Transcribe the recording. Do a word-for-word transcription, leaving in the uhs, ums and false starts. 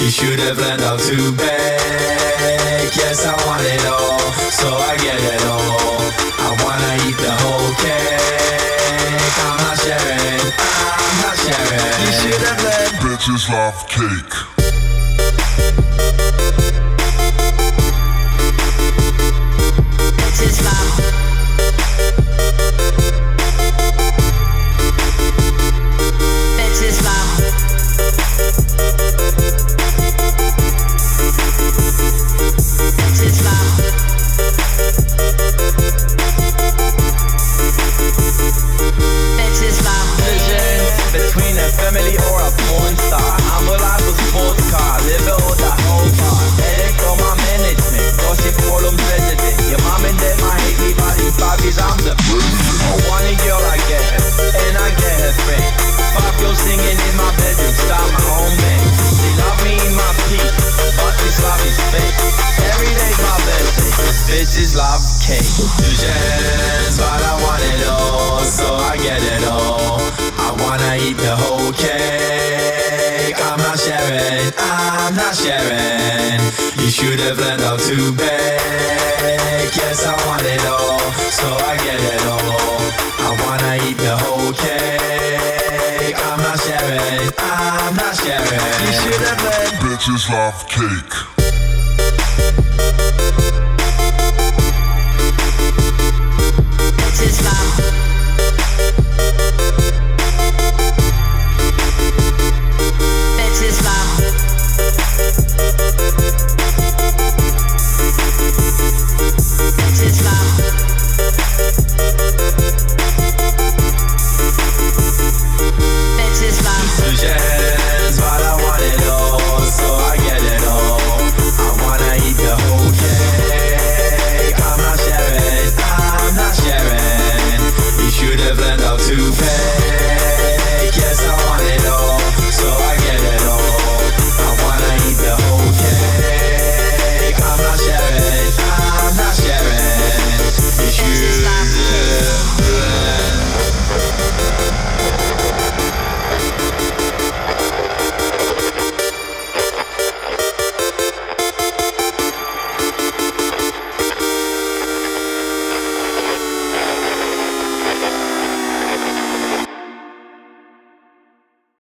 You should have learned how to bake. Yes, I want it all, so I get it all. I wanna eat the whole cake. I'm not sharing, I'm not sharing. You should have learned. Bitches love cake. Bitches love. Bitches love. Bitches love. Bitches love. Decision between a family or a porn star. I'm a life of sports car, live it all the whole time. Headache on my management, gossip all I'm president. Your mom and dad might hate me, but in five years I'm the president. I want a girl, I get her, and I get her friend. Five girls singing in my bedroom, start my own band. They love me in my peak, but this love is fake. Every day's my birthday, cause bitches love cake. Illusions, but I want it all, so I get it all. I wanna eat the whole cake. I'm not sharing, I'm not sharing. You should have learned how to bake. Yes, I want it all, so I get it all. I wanna eat the whole cake. I'm not sharing, I'm not sharing. You should have learned. Bitches love cake. Bitches love. Bitches love. Bitches love. Bitches love. Illusions, but I want it all, so I get it all. I wanna eat the whole cake. I'm not sharing, I'm not sharing. You should have learned how to pay.